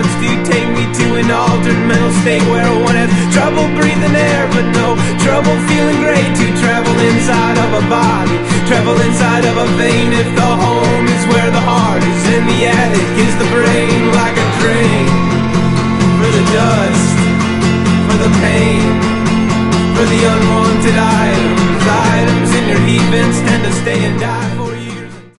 wants to take me to an altered mental state where one has trouble breathing air but no trouble feeling great. To travel inside of a body, travel inside of a vein. If the home is where the heart is, in the attic is the brain. Like a drain for the dust, for the pain, for the unwanted items. Items in your heat vents tend to stay and die.